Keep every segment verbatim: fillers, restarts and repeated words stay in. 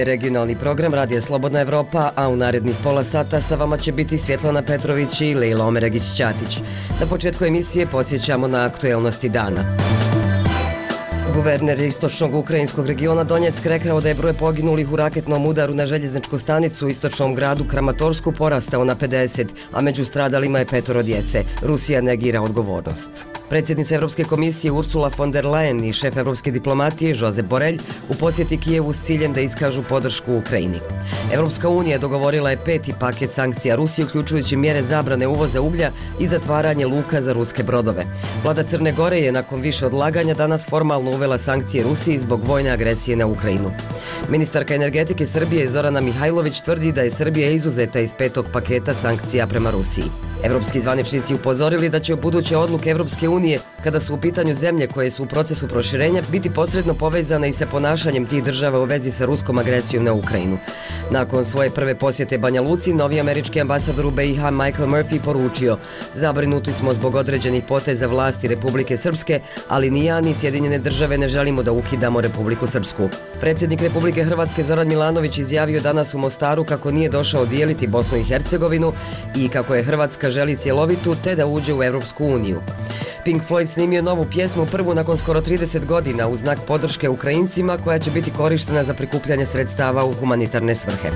je regionalni program Radija Slobodna Evropa, a u narednih pola sata sa vama će biti Svjetlana Petrović i Lejla Omeregić-Ćatić. Na početku emisije podsjećamo na aktuelnosti dana. Guverner istočnog ukrajinskog regiona Donjeck rekao da je broj poginulih u raketnom udaru na željezničku stanicu u istočnom gradu Kramatorsku porastao na pedeset, a među stradalima je petoro djece. Rusija negira odgovornost. Predsjednica Evropske komisije Ursula von der Leyen i šef evropske diplomatije Josep Borrell u posjeti Kijevu s ciljem da iskažu podršku Ukrajini. Evropska unija dogovorila je peti paket sankcija Rusije, uključujući mjere zabrane uvoza uglja i zatvaranje luka za ruske brodove. Vlada Crne Gore je nakon više odlaganja danas formalno uvela sankcije Rusiji zbog vojne agresije na Ukrajinu. Ministarka energetike Srbije Zorana Mihajlović tvrdi da je Srbija izuzeta iz petog paketa sankcija prema Rusiji. Evropski zvaničnici upozorili da će u buduće odluke Evropske unije, kada su u pitanju zemlje koje su u procesu proširenja, biti posredno povezane i sa ponašanjem tih država u vezi sa ruskom agresijom na Ukrajinu. Nakon svoje prve posjete Banja Luci, novi američki ambasador u B i H Michael Murphy poručio: "Zabrinuti smo zbog određenih poteza vlasti Republike Srpske, ali ni ja ni Sjedinjene države ne želimo da ukidamo Republiku Srpsku." Predsjednik Republike Hrvatske Zoran Milanović izjavio danas u Mostaru kako nije došao dijeliti Bosnu i Hercegovinu i kako je Hrvatska želi cjelovitu te da uđe u Europsku uniju. Pink Floyd snimio novu pjesmu, prvu nakon skoro trideset godina, u znak podrške Ukrajincima, koja će biti korištena za prikupljanje sredstava u humanitarne svrhe.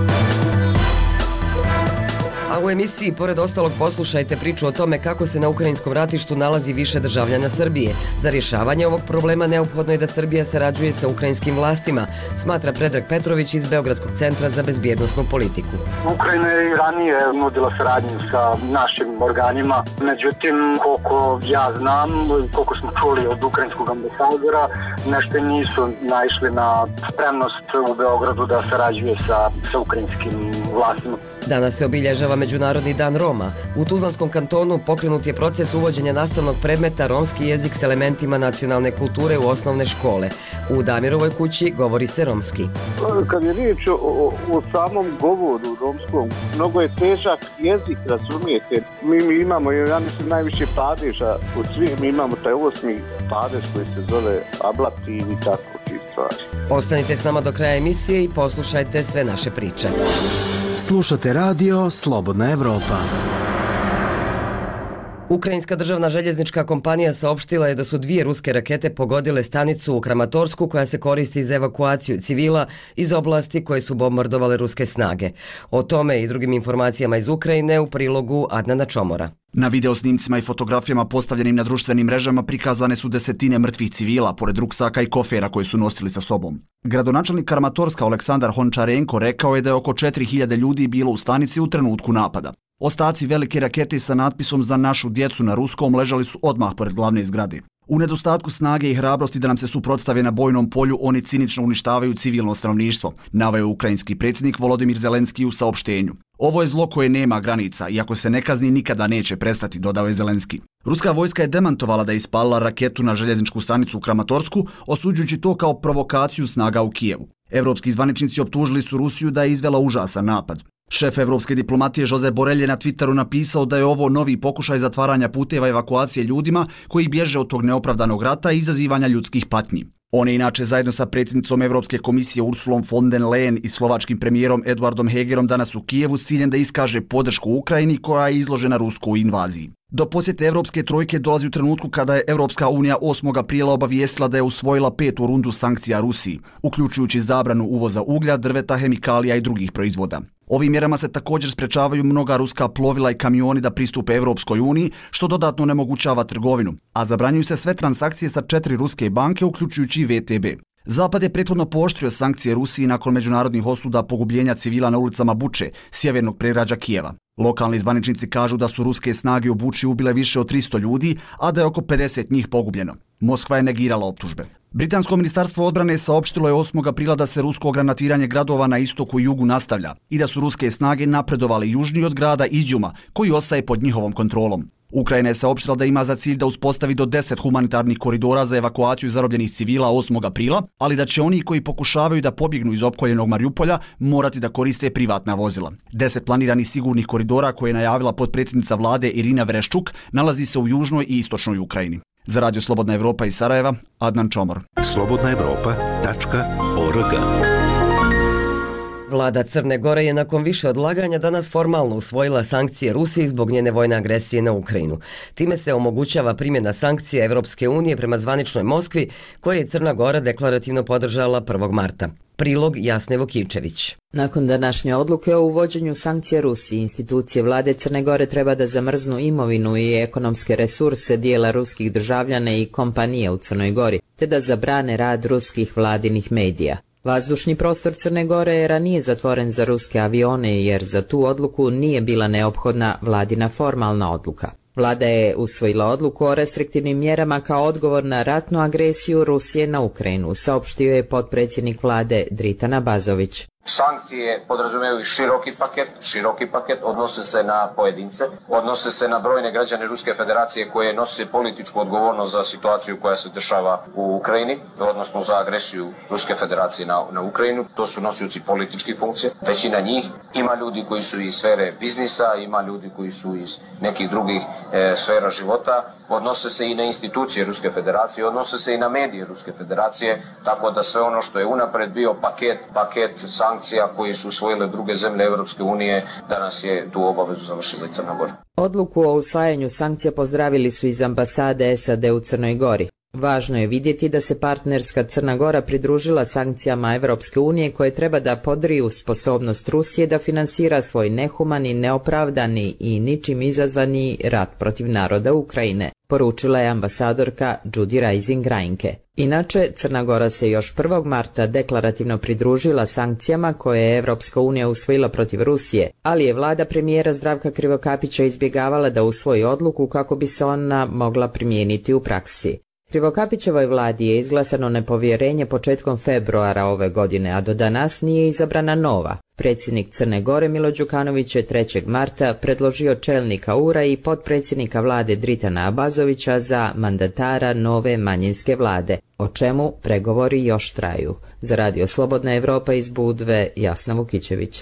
A u emisiji, pored ostalog, poslušajte priču o tome kako se na ukrajinskom ratištu nalazi više državljana Srbije. Za rješavanje ovog problema neophodno je da Srbija sarađuje sa ukrajinskim vlastima, smatra Predrag Petrović iz Beogradskog centra za bezbjednosnu politiku. Ukrajina je i ranije nudila saradnju sa našim organima, međutim, koliko ja znam, koliko smo čuli od ukrajinskog ambasadora, nešto nisu naišli na spremnost u Beogradu da sarađuje sa, sa ukrajinskim vlastima. Danas se obilježava Međunarodni dan Roma. U Tuzlanskom kantonu pokrenut je proces uvođenja nastavnog predmeta romski jezik s elementima nacionalne kulture u osnovne škole. U Damirovoj kući govori se romski. Kad je riječ o, o, o samom govoru romskom, mnogo je težak jezik, razumijete. Mi, mi imamo, ja mislim, najviše padeža od svih. Mi imamo taj osmi padež koji se zove ablativ i tako ti stvari. Ostanite s nama do kraja emisije i poslušajte sve naše priče. Slušate radio Slobodna Evropa. Ukrajinska državna željeznička kompanija saopštila je da su dvije ruske rakete pogodile stanicu u Kramatorsku koja se koristi za evakuaciju civila iz oblasti koje su bombardovale ruske snage. O tome i drugim informacijama iz Ukrajine u prilogu Adnana Čomora. Na videosnimcima i fotografijama postavljenim na društvenim mrežama prikazane su desetine mrtvih civila pored ruksaka i kofera koje su nosili sa sobom. Gradonačelnik Kramatorska Oleksandar Hončarenko rekao je da je oko četiri hiljade ljudi bilo u stanici u trenutku napada. Ostaci velike rakete sa natpisom "Za našu djecu" na ruskom ležali su odmah pored glavne zgrade. U nedostatku snage i hrabrosti da nam se suprotstave na bojnom polju, oni cinično uništavaju civilno stanovništvo, naveo je ukrajinski predsjednik Volodimir Zelenski u saopštenju. Ovo je zlo koje nema granica i ako se ne kazni nikada neće prestati, dodao je Zelenski. Ruska vojska je demantovala da je ispalila raketu na željezničku stanicu u Kramatorsku, osuđujući to kao provokaciju snaga u Kijevu. Evropski zvaničnici optužili su Rusiju da je izvela užasan napad. Šef evropske diplomatije Josep Borrell je na Twitteru napisao da je ovo novi pokušaj zatvaranja puteva evakuacije ljudima koji bježe od tog neopravdanog rata i izazivanja ljudskih patnji. On je inače zajedno sa predsjednicom Evropske komisije Ursulom von der Leyen i slovačkim premijerom Eduardom Hegerom danas u Kijevu s ciljem da iskaže podršku Ukrajini koja je izložena ruskoj invaziji. Do posjete Evropske trojke dolazi u trenutku kada je Evropska unija osmog aprila obavijestila da je usvojila petu rundu sankcija Rusiji, uključujući zabranu uvoza uglja, drveta, hemikalija i drugih proizvoda. Ovim mjerama se također sprečavaju mnoga ruska plovila i kamioni da pristupe Evropskoj uniji, što dodatno onemogućava trgovinu, a zabranjuju se sve transakcije sa četiri ruske banke, uključujući V T B. Zapad je prethodno pooštrio sankcije Rusiji nakon međunarodnih osuda pogubljenja civila na ulicama Buče, sjevernog predgrađa Kijeva. Lokalni zvaničnici kažu da su ruske snage u Buči ubile više od tristo ljudi, a da je oko pedeset njih pogubljeno. Moskva je negirala optužbe. Britansko ministarstvo odbrane saopštilo je osmog aprila da se rusko granatiranje gradova na istoku i jugu nastavlja i da su ruske snage napredovale južnije od grada Izjuma, koji ostaje pod njihovom kontrolom. Ukrajina je saopštila da ima za cilj da uspostavi do deset humanitarnih koridora za evakuaciju zarobljenih civila osmog aprila, ali da će oni koji pokušavaju da pobjegnu iz opkoljenog Mariupolja morati da koriste privatna vozila. Deset planiranih sigurnih koridora koje je najavila potpredsjednica vlade Irina Vereščuk nalazi se u južnoj i istočnoj Ukrajini. Za Radio Slobodna Evropa iz Sarajeva, Adnan Čomor. slobodna evropa tačka org Vlada Crne Gore je nakon više odlaganja danas formalno usvojila sankcije Rusiji zbog njene vojne agresije na Ukrajinu. Time se omogućava primjena sankcija Evropske unije prema zvaničnoj Moskvi, koje je Crna Gora deklarativno podržala prvog marta. Prilog Jasne Vukivčević. Nakon današnje odluke o uvođenju sankcija Rusiji, institucije vlade Crne Gore treba da zamrznu imovinu i ekonomske resurse dijela ruskih državljana i kompanije u Crnoj Gori, te da zabrane rad ruskih vladinih medija. Vazdušni prostor Crne Gore je ranije zatvoren za ruske avione jer za tu odluku nije bila neophodna vladina formalna odluka. Vlada je usvojila odluku o restriktivnim mjerama kao odgovor na ratnu agresiju Rusije na Ukrajinu, saopštio je potpredsjednik vlade Dritan Abazović. Sankcije podrazumijevaju široki paket, široki paket, odnose se na pojedince, odnose se na brojne građane Ruske federacije koje nose političku odgovornost za situaciju koja se dešava u Ukrajini, odnosno za agresiju Ruske federacije na, na Ukrajinu. To su nosioci političkih funkcija. Većina njih ima ljudi koji su iz sfere biznisa, ima ljudi koji su iz nekih drugih e, sfera života. Odnose se i na institucije Ruske federacije, odnose se i na medije Ruske federacije, tako da sve ono što je unapred bio paket, paket sankcija koji su usvojile druge zemlje Evropske unije, danas je tu obavezu završila i Crna Gora. Odluku o usvajanju sankcija pozdravili su iz ambasade S A D u Crnoj Gori. Važno je vidjeti da se partnerska Crna Gora pridružila sankcijama Evropske unije koje treba da podriju sposobnost Rusije da finansira svoj nehumani, neopravdani i ničim izazvani rat protiv naroda Ukrajine, poručila je ambasadorka Judy Rising-Reinke. Inače, Crna Gora se još prvog marta deklarativno pridružila sankcijama koje je Evropska unija usvojila protiv Rusije, ali je vlada premijera Zdravka Krivokapića izbjegavala da usvoji odluku kako bi se ona mogla primijeniti u praksi. Krivokapićevoj vladi je izglasano nepovjerenje početkom februara ove godine, a do danas nije izabrana nova. Predsjednik Crne Gore Milo Đukanović je trećeg marta predložio čelnika U R A i potpredsjednika vlade Dritana Abazovića za mandatara nove manjinske vlade, o čemu pregovori još traju. Za Radio Slobodna Evropa iz Budve, Jasna Vukićević.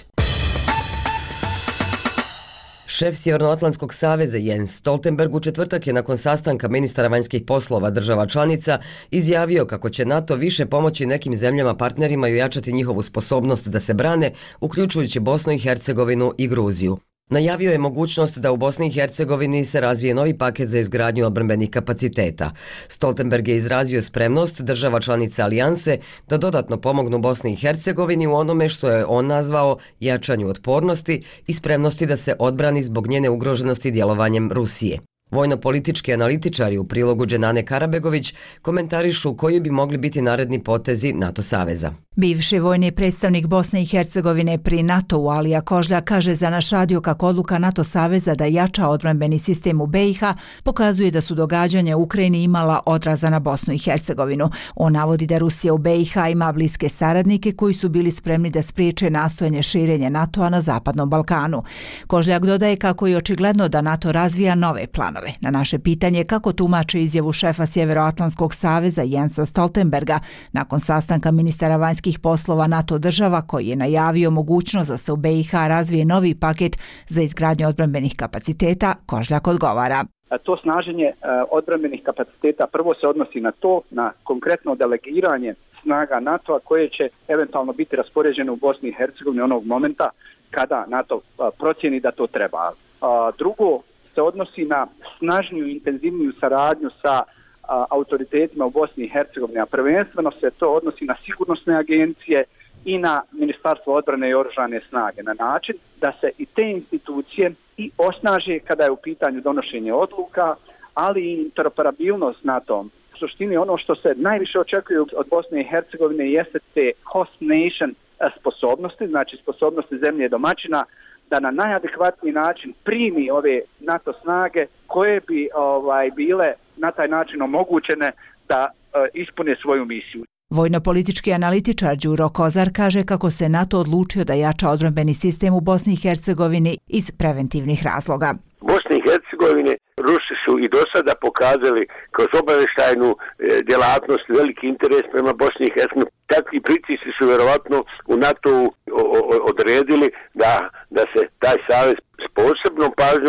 Šef Sjevernoatlantskog saveza Jens Stoltenberg u četvrtak je nakon sastanka ministara vanjskih poslova država članica izjavio kako će NATO više pomoći nekim zemljama partnerima i ojačati njihovu sposobnost da se brane, uključujući Bosnu i Hercegovinu i Gruziju. Najavio je mogućnost da u Bosni i Hercegovini se razvije novi paket za izgradnju odbrambenih kapaciteta. Stoltenberg je izrazio spremnost država članica alijanse da dodatno pomognu Bosni i Hercegovini u onome što je on nazvao jačanju otpornosti i spremnosti da se odbrani zbog njene ugroženosti djelovanjem Rusije. Vojno-politički analitičari u prilogu Dženane Karabegović komentarišu koji bi mogli biti naredni potezi NATO saveza. Bivši vojni predstavnik Bosne i Hercegovine pri NATO-u Alija Kožlja kaže za naš radio kako odluka NATO saveza da jača odbrambeni sistem u B i H pokazuje da su događanja u Ukrajini imala odraza na Bosnu i Hercegovinu. On navodi da Rusija u B i H ima bliske saradnike koji su bili spremni da spriječe nastojanje širenja NATO-a na Zapadnom Balkanu. Kožljak dodaje kako je očigledno da NATO razvija nove planove. Na naše pitanje kako tumače izjavu šefa Sjevernoatlantskog saveza Jensa Stoltenberga nakon sastanka ministara vanjskih poslova NATO država koji je najavio mogućnost da se u B i H razvije novi paket za izgradnju odbrambenih kapaciteta, Kožljak odgovara. To snaženje odbrambenih kapaciteta prvo se odnosi na to, na konkretno delegiranje snaga NATO-a koje će eventualno biti raspoređene u Bosni i Hercegovini onog momenta kada NATO procjeni da to treba. Drugo se odnosi na snažniju i intenzivniju saradnju sa a, autoritetima u Bosni i Hercegovini, a prvenstveno se to odnosi na sigurnosne agencije i na Ministarstvo odbrane i oružane snage, na način da se i te institucije i osnaže kada je u pitanju donošenje odluka, ali i interoperabilnost NATO. U suštini ono što se najviše očekuje od Bosne i Hercegovine jeste te host nation sposobnosti, znači sposobnosti zemlje domaćina, da na najadekvatniji način primi ove NATO snage koje bi ovaj, bile na taj način omogućene da uh, ispune svoju misiju. Vojno-politički analitičar Đuro Kozar kaže kako se NATO odlučio da jača odbrambeni sistem u Bosni i Hercegovini iz preventivnih razloga. Bosni i Hercegovine Rusi su i do sada pokazali kroz obavještajnu e, djelatnost veliki interes prema Bosni i Hercegovini. Takvi pritisci su vjerovatno u NATO-u odredili da, da se taj savez s posebnom pažnjom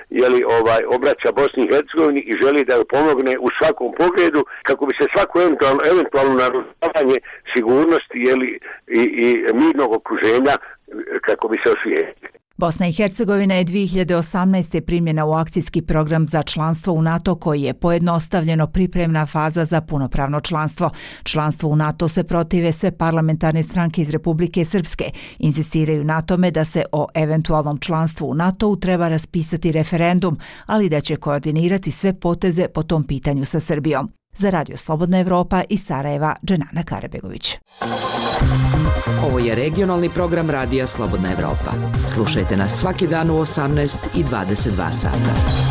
jeli, ovaj, obraća Bosni i Hercegovini i želi da ju pomogne u svakom pogledu kako bi se svako eventualno, eventualno narušavanje sigurnosti jeli, i, i mirnog okruženja kako bi se osvijetili. Bosna i Hercegovina je dvije hiljade osamnaeste. primljena u akcijski program za članstvo u NATO koji je pojednostavljeno pripremna faza za punopravno članstvo. Članstvo u NATO se protive sve parlamentarne stranke iz Republike Srpske. Insistiraju na tome da se o eventualnom članstvu u NATO-u treba raspisati referendum, ali da će koordinirati sve poteze po tom pitanju sa Srbijom. Za Radio Slobodna Evropa iz Sarajeva, Dženana Karabegović. Ovo je regionalni program Radija Slobodna Evropa. Slušajte nas svaki dan u osamnaest i dvadeset dva sata.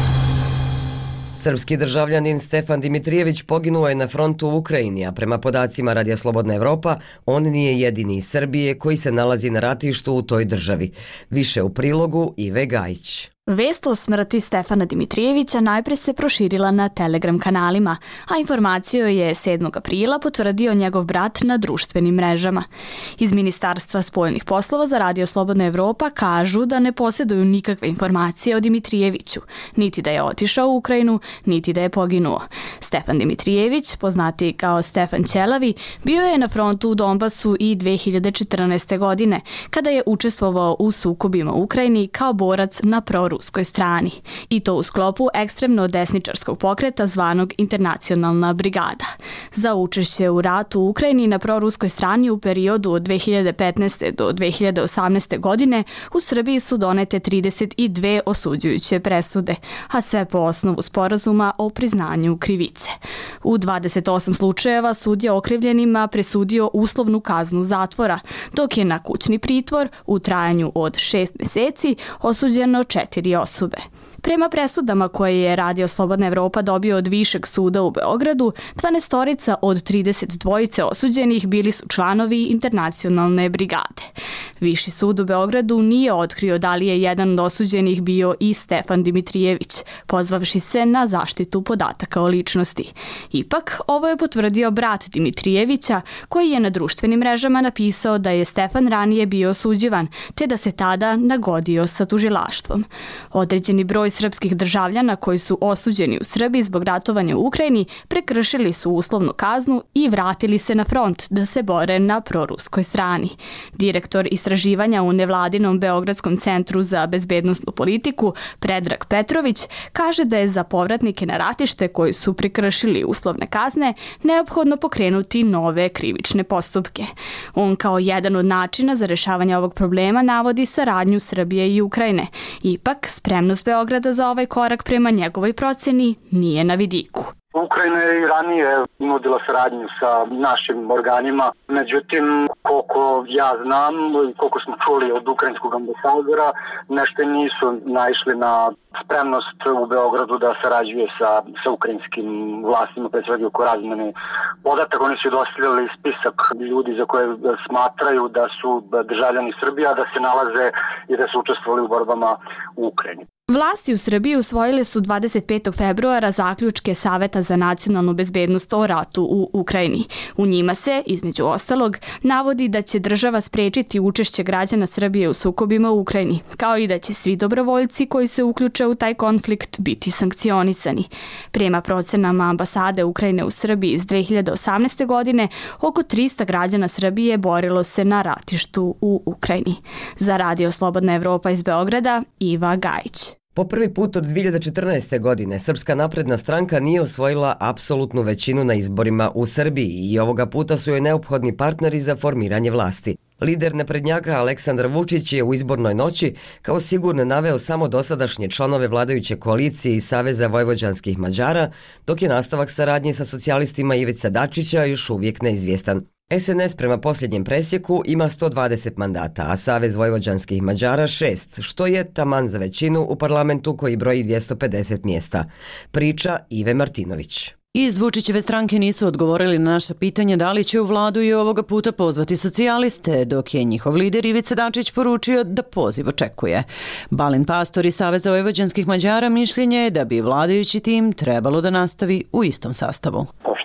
Srpski državljanin Stefan Dimitrijević poginuo je na frontu u Ukrajini, a prema podacima Radija Slobodna Evropa, on nije jedini iz Srbije koji se nalazi na ratištu u toj državi. Više u prilogu Ive Gajić. Vest o smrti Stefana Dimitrijevića najpre se proširila na Telegram kanalima, a informaciju je sedmog aprila potvrdio njegov brat na društvenim mrežama. Iz Ministarstva spoljnih poslova za Radio Slobodna Evropa kažu da ne posjeduju nikakve informacije o Dimitrijeviću, niti da je otišao u Ukrajinu, niti da je poginuo. Stefan Dimitrijević, poznati kao Stefan Ćelavi, bio je na frontu u Donbasu i dvije hiljade četrnaeste. godine, kada je učestvovao u sukobima u Ukrajini kao borac na proruskoj strani, i to u sklopu ekstremno desničarskog pokreta zvanog Internacionalna brigada. Za učešće u ratu u Ukrajini na proruskoj strani u periodu od dvije hiljade petnaeste. do dvije hiljade osamnaeste. godine u Srbiji su donete trideset dve osuđujuće presude, a sve po osnovu sporazuma o priznanju krivice. U dvadeset osam slučajeva sud je okrivljenima presudio uslovnu kaznu zatvora, dok je na kućni pritvor u trajanju od šest mjeseci osuđeno četiri osobe. Prema presudama koje je Radio Slobodna Evropa dobio od Višeg suda u Beogradu, dvanaestorica od trideset dvojice osuđenih bili su članovi Internacionalne brigade. Viši sud u Beogradu nije otkrio da li je jedan od osuđenih bio i Stefan Dimitrijević, pozvavši se na zaštitu podataka o ličnosti. Ipak, ovo je potvrdio brat Dimitrijevića, koji je na društvenim mrežama napisao da je Stefan ranije bio osuđivan, te da se tada nagodio sa tužilaštvom. Određeni broj srpskih državljana koji su osuđeni u Srbiji zbog ratovanja u Ukrajini prekršili su uslovnu kaznu i vratili se na front da se bore na proruskoj strani. Direktor istraživanja u nevladinom Beogradskom centru za bezbednosnu politiku Predrag Petrović kaže da je za povratnike na ratište koji su prekršili uslovne kazne neophodno pokrenuti nove krivične postupke. On kao jedan od načina za rešavanje ovog problema navodi saradnju Srbije i Ukrajine. Ipak, spremnost Beograda za ovaj korak prema njegovoj proceni nije na vidiku. Ukrajina je i ranije nudila saradnju sa našim organima, međutim, koliko ja znam i koliko smo čuli od ukrajinskog ambasadora, nešto nisu naišli na spremnost u Beogradu da sarađuje sa, sa ukrajinskim vlastima, pre svega oko razmene podataka. Oni su dostavljali spisak ljudi za koje smatraju da su državljani Srbije, da se nalaze i da su učestvovali u borbama u Ukrajini. Vlasti u Srbiji usvojile su dvadeset petog februara zaključke Saveta za nacionalnu bezbednost o ratu u Ukrajini. U njima se, između ostalog, navodi da će država sprečiti učešće građana Srbije u sukobima u Ukrajini, kao i da će svi dobrovoljci koji se uključe u taj konflikt biti sankcionisani. Prema procenama ambasade Ukrajine u Srbiji iz dvije hiljade osamnaeste. godine, oko trista građana Srbije borilo se na ratištu u Ukrajini. Za Radio Slobodna Evropa iz Beograda, Iva Gajić. Po prvi put od dvije hiljade četrnaeste. godine Srpska napredna stranka nije osvojila apsolutnu većinu na izborima u Srbiji i ovoga puta su joj neophodni partneri za formiranje vlasti. Lider naprednjaka Aleksandar Vučić je u izbornoj noći kao sigurno naveo samo dosadašnje članove vladajuće koalicije i Saveza vojvođanskih Mađara, dok je nastavak saradnje sa socijalistima Ivica Dačića još uvijek neizvjestan. S N S prema posljednjem presjeku ima sto dvadeset mandata, a Savez vojvođanskih Mađara šest, što je taman za većinu u parlamentu koji broji dvjesto pedeset mjesta. Priča Ive Martinović. Iz Vučićeve stranke nisu odgovorili na naša pitanja da li će u vladu i ovoga puta pozvati socijaliste, dok je njihov lider Ivica Dačić poručio da poziv očekuje. Balint Pastor iz Saveza vojvođanskih Mađara mišljenje je da bi vladajući tim trebalo da nastavi u istom sastavu. Pošto smo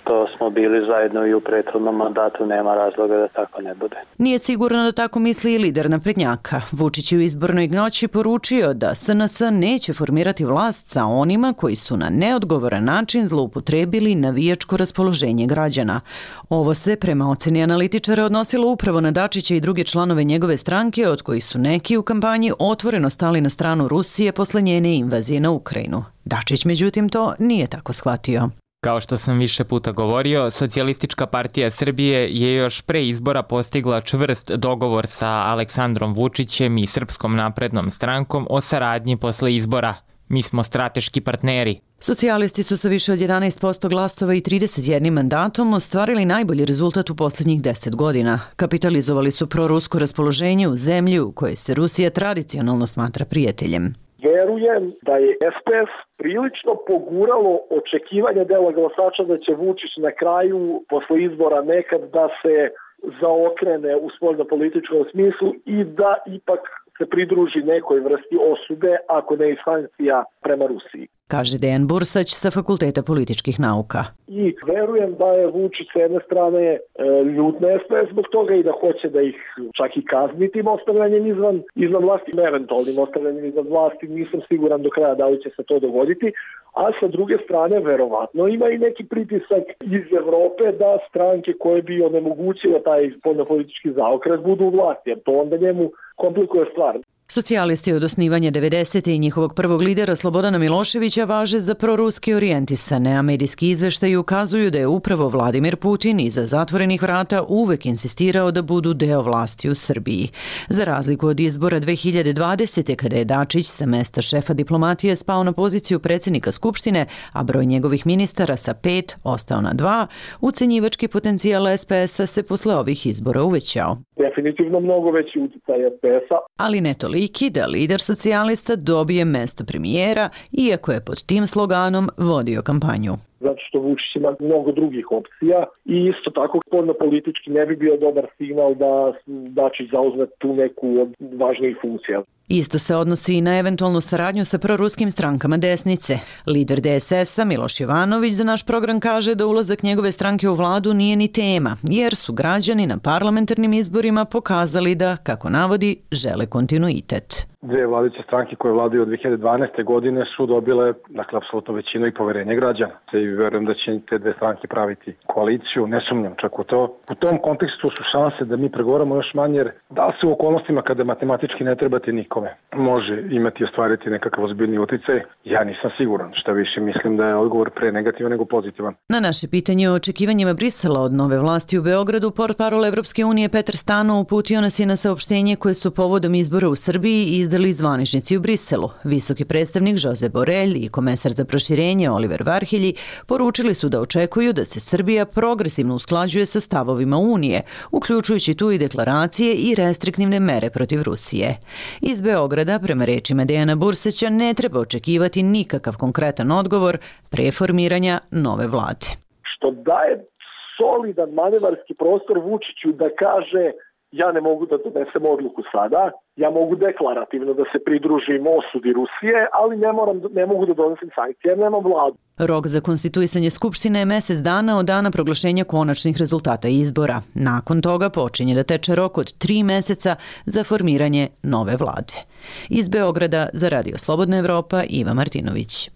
smo bili zajedno i u prethodnom mandatu, nema razloga da tako ne bude. Nije sigurno da tako misli i lider naprednjaka. Vučić je u izbornoj noći poručio da S N S neće formirati vlast sa onima koji su na neodgovoran način zloupotrebili navijačko raspoloženje građana. Ovo se, prema oceni analitičara, odnosilo upravo na Dačića i druge članove njegove stranke, od kojih su neki u kampanji otvoreno stali na stranu Rusije posle njene invazije na Ukrajinu. Dačić, međutim, to nije tako shvatio. Kao što sam više puta govorio, Socijalistička partija Srbije je još pre izbora postigla čvrst dogovor sa Aleksandrom Vučićem i Srpskom naprednom strankom o saradnji posle izbora. Mi smo strateški partneri. Socijalisti su sa više od jedanaest posto glasova i trideset jedan mandatom ostvarili najbolji rezultat u posljednjih deset godina. Kapitalizovali su prorusko raspoloženje u zemlji u kojoj se Rusija tradicionalno smatra prijateljem. Verujem da je S P S prilično poguralo očekivanja dela glasača da će Vučić na kraju, posle izbora, nekad da se zaokrene u spoljnopolitičkom smislu i da ipak se pridruži nekoj vrsti osude, ako ne i sankcija prema Rusiji. Kaže Dejan Bursać sa Fakulteta političkih nauka. I verujem da je Vučić s jedne strane e, ljut na S P S zbog toga i da hoće da ih čak i kazni tim ostavljanjem izvan, izvan vlasti, eventualnim ostavljanjem izvan vlasti, nisam siguran do kraja da li će se to dogoditi, a sa druge strane verovatno ima i neki pritisak iz Evrope da stranke koje bi onemogućile taj spoljnopolitički zaokret budu u vlasti, jer to onda njemu komplikuje stvar. Socijalisti od osnivanja devedesete i njihovog prvog lidera Slobodana Miloševića važe za proruski orijentisane, a medijski izveštaji ukazuju da je upravo Vladimir Putin iza zatvorenih vrata uvek insistirao da budu deo vlasti u Srbiji. Za razliku od izbora dve hiljade dvadesete. kada je Dačić sa mesta šefa diplomatije spao na poziciju predsjednika Skupštine, a broj njegovih ministara sa pet ostao na dva, ucenjivački potencijal S P S-a se posle ovih izbora uvećao. Definitivno mnogo veći utjecaj S P S-a. Ali ne toliki da lider socijalista dobije mesto premijera, iako je pod tim sloganom vodio kampanju. Zato što Vučić ima mnogo drugih opcija i isto tako podno politički ne bi bio dobar signal da Dačić zauzme tu neku od važnijih funkcija. Isto se odnosi i na eventualnu saradnju sa proruskim strankama desnice. Lider D S S-a Miloš Jovanović za naš program kaže da ulazak njegove stranke u vladu nije ni tema, jer su građani na parlamentarnim izborima pokazali da, kako navodi, žele kontinuitet. Dve vladajuće stranke koje vladaju od dve hiljade dvanaeste. godine su dobile, dakle, apsolutno većinu i poverenje građana. I verujem da će te dve stranke praviti koaliciju, ne sumnjam čak u to. U tom kontekstu su šanse da mi pregovaramo još manje, jer da li se u okolnostima kada matematički ne trebate nikome može imati i ostvariti nekakav ozbiljni uticaj, ja nisam siguran. Šta više, mislim da je odgovor pre negativan nego pozitivan. Na naše pitanje o očekivanjima Brisela od nove vlasti u Beogradu, portparol Evropske unije Petar Stano uputio nas je na saopštenje koje su povodom izbora u Srbiji izdali zvaničnici u Briselu. Visoki predstavnik Josep Borrell i komesar za proširenje Oliver Varhelji poručili su da očekuju da se Srbija progresivno usklađuje sa stavovima Unije, uključujući tu i deklaracije i restriktivne mere protiv Rusije. Iz Beograda, prema rečima Dejana Burseća, ne treba očekivati nikakav konkretan odgovor pre formiranja nove vlade. Što daje solidan manevarski prostor Vučiću da kaže ja ne mogu da donesem odluku sada, ja mogu deklarativno da se pridružim osudi Rusije, ali ne, moram, ne mogu da donesem sankcije jer nemam vladu. Rok za konstituisanje Skupštine je mesec dana od dana proglašenja konačnih rezultata izbora. Nakon toga počinje da teče rok od tri meseca za formiranje nove vlade. Iz Beograda za Radio Slobodna Evropa, Iva Martinović.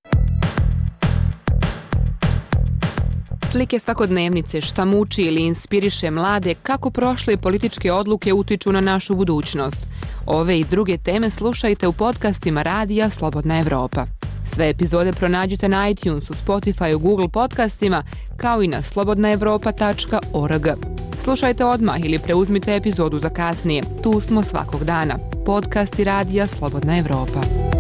Slike svakodnevnice, šta muči ili inspiriše mlade, kako prošle političke odluke utiču na našu budućnost. Ove i druge teme slušajte u podcastima Radija Slobodna Evropa. Sve epizode pronađite na iTunesu, Spotify, Google podcastima, kao i na slobodna evropa tačka org. Slušajte odmah ili preuzmite epizodu za kasnije. Tu smo svakog dana. Podcasti Radija Slobodna Evropa.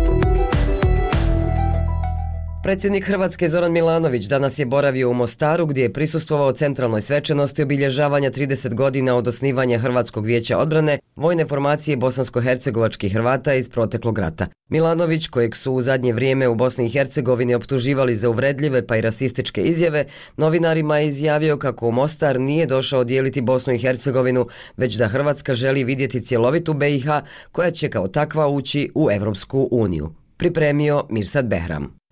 Predsjednik Hrvatske Zoran Milanović danas je boravio u Mostaru gdje je prisustvovao centralnoj svečanosti obilježavanja trideset godina od osnivanja Hrvatskog vijeća odbrane, vojne formacije bosansko-hercegovačkih Hrvata iz proteklog rata. Milanović, kojeg su u zadnje vrijeme u Bosni i Hercegovini optuživali za uvredljive pa i rasističke izjave, novinarima je izjavio kako u Mostar nije došao dijeliti Bosnu i Hercegovinu, već da Hrvatska želi vidjeti cjelovitu B i H koja će kao takva ući u Evropsku uniju. Pripremio Mirsad Behram.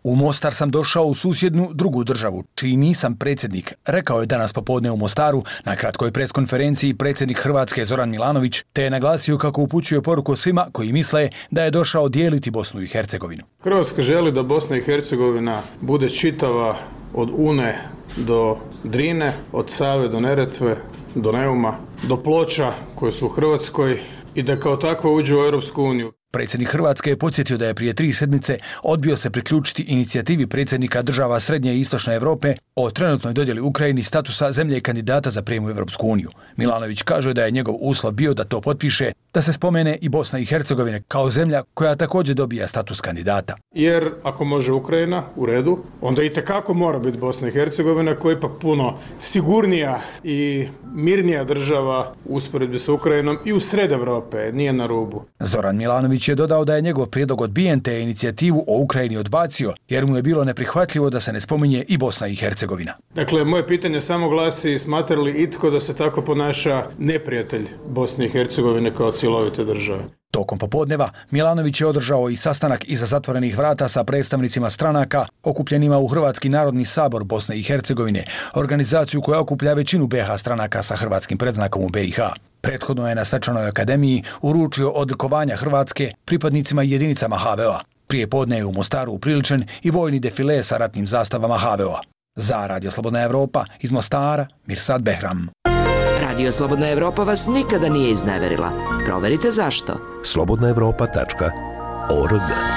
U Mostar sam došao u susjednu drugu državu, čiji nisam predsjednik, rekao je danas popodne u Mostaru na kratkoj preskonferenciji predsjednik Hrvatske Zoran Milanović, te je naglasio kako upućuje poruku svima koji misle da je došao dijeliti Bosnu i Hercegovinu. Hrvatska želi da Bosna i Hercegovina bude čitava od Une do Drine, od Save do Neretve, do Neuma, do Ploča koje su u Hrvatskoj i da kao takva uđe u Europsku uniju. Predsjednik Hrvatske je podsjetio da je prije tri sedmice odbio se priključiti inicijativi predsjednika država Srednje i Istočne Europe o trenutnoj dodjeli Ukrajini statusa zemlje kandidata za prijem u Europsku uniju. Milanović kaže da je njegov uslov bio da to potpiše, da se spomene i Bosna i Hercegovina kao zemlja koja također dobija status kandidata. Jer ako može Ukrajina, u redu, onda i tekako mora biti Bosna i Hercegovina koja je ipak puno sigurnija i mirnija država u usporedbi sa Ukrajinom i u sred Europe, nije na rubu. Zoran Milanović je dodao da je njegov prijedlog odbijen te je inicijativu o Ukrajini odbacio jer mu je bilo neprihvatljivo da se ne spominje i Bosna i Hercegovina. Dakle, moje pitanje samo glasi, smatra li itko da se tako ponaša neprijatelj Bosne i Hercegovine kao cjelovite države? Tokom popodneva Milanović je održao i sastanak iza zatvorenih vrata sa predstavnicima stranaka okupljenima u Hrvatski narodni sabor Bosne i Hercegovine, organizaciju koja okuplja većinu be ha stranaka sa hrvatskim predznakom u be i ha. Prethodno je na Svečanoj akademiji uručio odlikovanja Hrvatske pripadnicima i jedinicama ha ve o-a. Prije podne je u Mostaru upriličen i vojni defile sa ratnim zastavama ha ve o-a. Za Radio Slobodna Evropa iz Mostara, Mirsad Behram. Radio Slobodna Evropa vas nikada nije izneverila. Proverite zašto. slobodna evropa tačka org.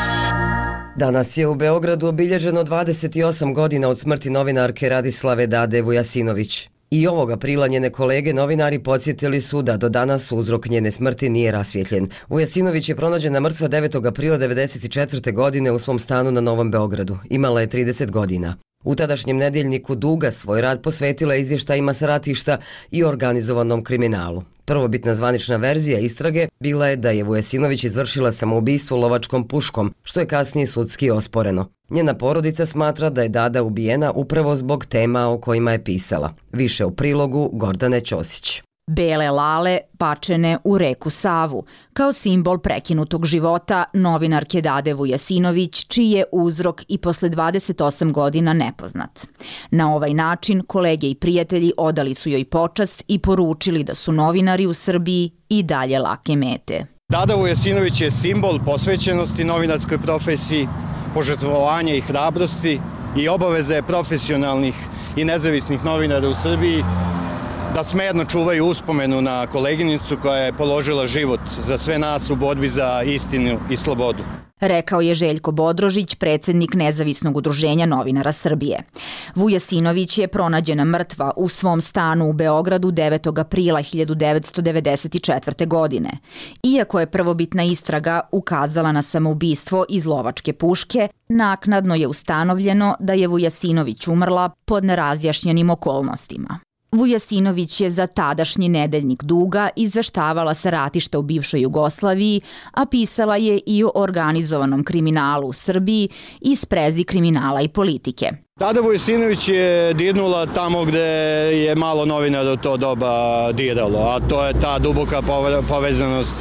Danas je u Beogradu obilježeno dvadeset osam godina od smrti novinarke Radislave Dade Vujasinović. I ovog aprila njene kolege novinari podsjetili su da do danas uzrok njene smrti nije rasvjetljen. Vujasinović je pronađena mrtva devetog aprila devedeset četvrte. godine u svom stanu na Novom Beogradu. Imala je trideset godina. U tadašnjem nedjeljniku Duga svoj rad posvetila izvještajima sa ratišta i organizovanom kriminalu. Prvobitna zvanična verzija istrage bila je da je Vujasinović izvršila samoubistvo lovačkom puškom, što je kasnije sudski osporeno. Njena porodica smatra da je Dada ubijena upravo zbog tema o kojima je pisala. Više u prilogu Gordane Ćosić. Bele lale bačene u reku Savu, kao simbol prekinutog života novinarke Dade Vujasinović, čiji je uzrok i posle dvadeset osam godina nepoznat. Na ovaj način kolege i prijatelji odali su joj počast i poručili da su novinari u Srbiji i dalje lake mete. Dada Vujasinović je simbol posvećenosti novinarskoj profesiji, požrtvovanja i hrabrosti i obaveze profesionalnih i nezavisnih novinara u Srbiji da smerno čuvaju uspomenu na koleginicu koja je položila život za sve nas u borbi za istinu i slobodu. Rekao je Željko Bodrožić, predsjednik Nezavisnog udruženja novinara Srbije. Vujasinović je pronađena mrtva u svom stanu u Beogradu devetog aprila hiljadu devetsto devedeset četvrte. godine. Iako je prvobitna istraga ukazala na samoubistvo iz lovačke puške, naknadno je ustanovljeno da je Vujasinović umrla pod nerazjašnjenim okolnostima. Vujasinović je za tadašnji nedeljnik Duga izveštavala sa ratišta u bivšoj Jugoslaviji, a pisala je i o organizovanom kriminalu u Srbiji i sprezi kriminala i politike. Dada Vujasinović je dirnula tamo gde je malo novinara u to doba diralo, a to je ta duboka povezanost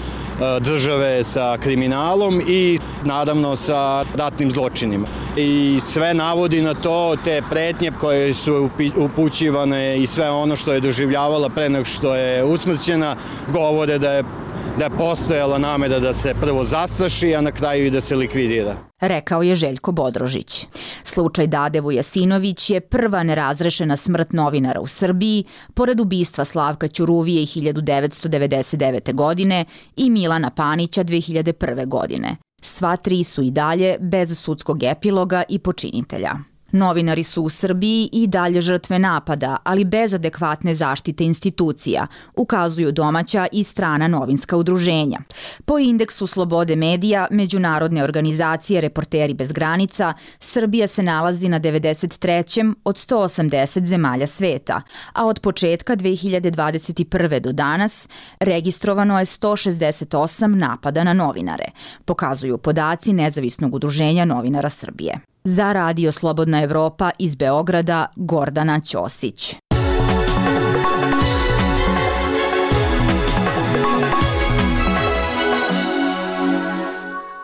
države sa kriminalom i naravno sa ratnim zločinima. I sve navodi na to, te pretnje koje su upućivane i sve ono što je doživljavala pre nego što je usmrćena, govore da je, da je postojala namera da se prvo zastraši, a na kraju i da se likvidira. Rekao je Željko Bodrožić. Slučaj Dade Vujasinović je prva nerazrešena smrt novinara u Srbiji, pored ubistva Slavka Ćuruvije hiljadu devetsto devedeset devete. godine i Milana Panića dve hiljade prve. godine. Sva tri su i dalje bez sudskog epiloga i počinitelja. Novinari su u Srbiji i dalje žrtve napada, ali bez adekvatne zaštite institucija, ukazuju domaća i strana novinska udruženja. Po indeksu slobode medija Međunarodne organizacije Reporteri bez granica, Srbija se nalazi na devedeset trećem od sto osamdeset zemalja sveta, a od početka dve hiljade dvadeset prve. do danas registrovano je sto šezdeset osam napada na novinare, pokazuju podaci Nezavisnog udruženja novinara Srbije. Za Radio Slobodna Evropa iz Beograda, Gordana Ćosić.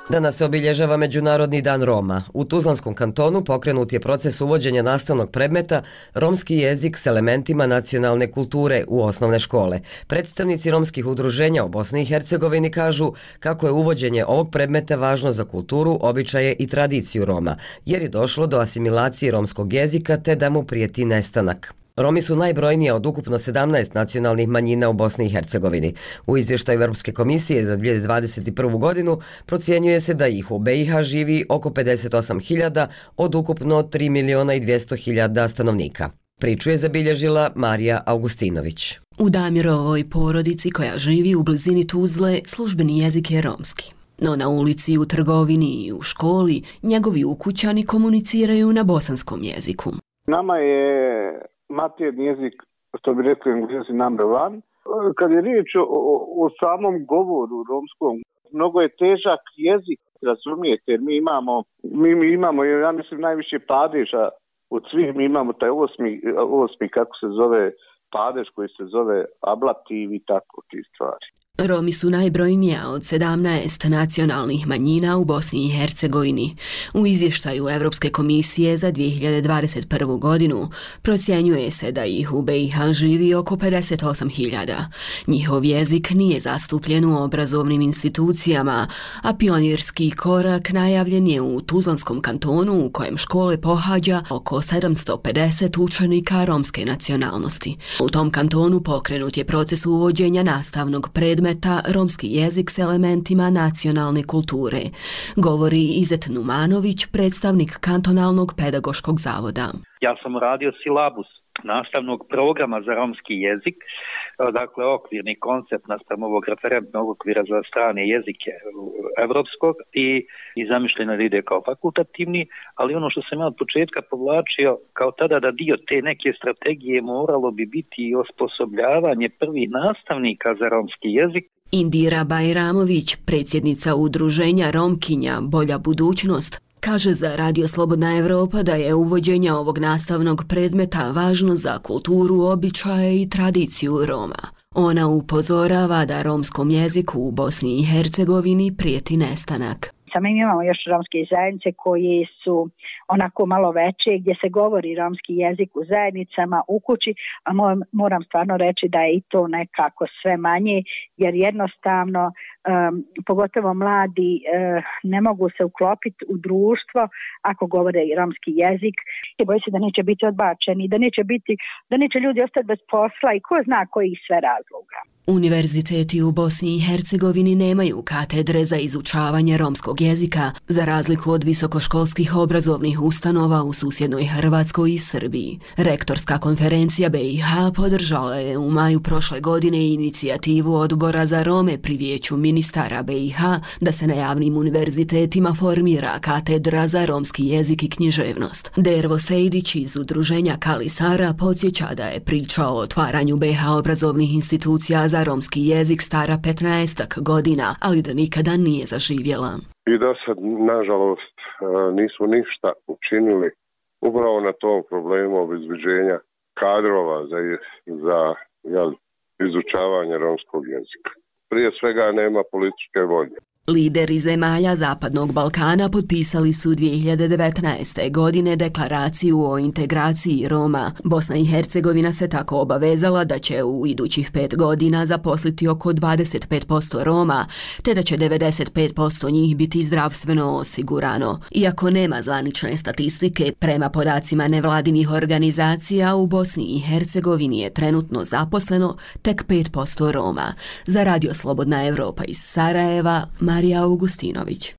Danas se obilježava Međunarodni dan Roma. U Tuzlanskom kantonu pokrenut je proces uvođenja nastavnog predmeta romski jezik s elementima nacionalne kulture u osnovne škole. Predstavnici romskih udruženja u Bosni i Hercegovini kažu kako je uvođenje ovog predmeta važno za kulturu, običaje i tradiciju Roma, jer je došlo do asimilacije romskog jezika te da mu prijeti nestanak. Romi su najbrojnija od ukupno sedamnaest nacionalnih manjina u Bosni i Hercegovini. U izvještaju Europske komisije za dvije hiljade dvadeset prvu. godinu procjenjuje se da ih u B i H živi oko pedeset osam hiljada od ukupno tri miliona i dvjesto hiljada stanovnika. Priču je zabilježila Marija Augustinović. U Damirovoj porodici koja živi u blizini Tuzle službeni jezik je romski. No na ulici, u trgovini i u školi njegovi ukućani komuniciraju na bosanskom jeziku. Nama je maternji jezik, što bi rekli Englezi, number one. Kad je riječ o, o samom govoru romskom, mnogo je težak jezik, razumijete, jer mi imamo, mi, mi imamo, ja mislim, najviše padeža od svih. Mi imamo taj osmi, osmi, kako se zove, padež koji se zove ablativ i tako ti stvari. Romi su najbrojnija od sedamnaest nacionalnih manjina u Bosni i Hercegovini. U izvještaju Europske komisije za dvije hiljade dvadeset prvu. godinu procjenjuje se da ih u B i H živi oko pedeset osam hiljada. Njihov jezik nije zastupljen u obrazovnim institucijama, a pionirski korak najavljen je u Tuzlanskom kantonu u kojem škole pohađa oko sedamsto pedeset učenika romske nacionalnosti. U tom kantonu pokrenut je proces uvođenja nastavnog predmeta romski jezik s elementima nacionalne kulture, govori Izet Numanović, predstavnik kantonalnog pedagoškog zavoda. Ja sam radio silabus nastavnog programa za romski jezik, dakle okvirni koncept naspram ovog referentnog okvira za strane jezike evropskog i, i zamišljeno da ide kao fakultativni, ali ono što sam ja od početka povlačio kao tada da dio te neke strategije moralo bi biti i osposobljavanje prvih nastavnika za romski jezik. Indira Bajramović, predsjednica udruženja Romkinja Bolja budućnost, kaže za Radio Slobodna Evropa da je uvođenje ovog nastavnog predmeta važno za kulturu, običaje i tradiciju Roma. Ona upozorava da romskom jeziku u Bosni i Hercegovini prijeti nestanak. Mi imamo još romske zajednice koji su onako malo veće, gdje se govori romski jezik u zajednicama, u kući, a moram stvarno reći da je i to nekako sve manje, jer jednostavno, um, pogotovo mladi, uh, ne mogu se uklopiti u društvo ako govore i romski jezik. I boji se da neće biti odbačeni, da neće, biti, da neće ljudi ostati bez posla i ko zna kojih sve razloga. Univerziteti u Bosni i Hercegovini nemaju katedre za izučavanje romskog jezika, za razliku od visokoškolskih obrazovnih ustanova u susjednoj Hrvatskoj i Srbiji. Rektorska konferencija B i H podržala je u maju prošle godine inicijativu Odbora za Rome pri Vijeću ministara B i H da se na javnim univerzitetima formira katedra za romski jezik i književnost. Dervo Sejdić iz udruženja Kalisara podsjeća da je priča o otvaranju B i H obrazovnih institucija za romski jezik stara petnaestak godina, ali da nikada nije zaživjela. I da sad, nažalost, nismo ništa učinili upravo na tom problemu obezbeđenja kadrova za, za jel, izučavanje romskog jezika. Prije svega nema političke volje. Lideri zemalja Zapadnog Balkana potpisali su dvije hiljade devetnaeste. godine deklaraciju o integraciji Roma. Bosna i Hercegovina se tako obavezala da će u idućih pet godina zaposliti oko dvadeset pet posto Roma, te da će devedeset pet posto njih biti zdravstveno osigurano. Iako nema zvanične statistike, prema podacima nevladinih organizacija u Bosni i Hercegovini je trenutno zaposleno tek pet posto Roma. Za Radio Slobodna Evropa iz Sarajeva, Marija Augustinović.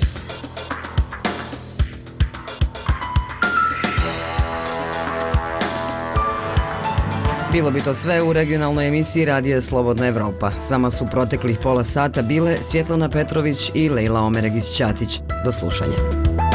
Bilo bi to sve u regionalnoj emisiji Radija Slobodna Evropa. S vama su proteklih pola sata bile Svjetlana Petrović i Lejla Omeregić-Ćatić. Do slušanja.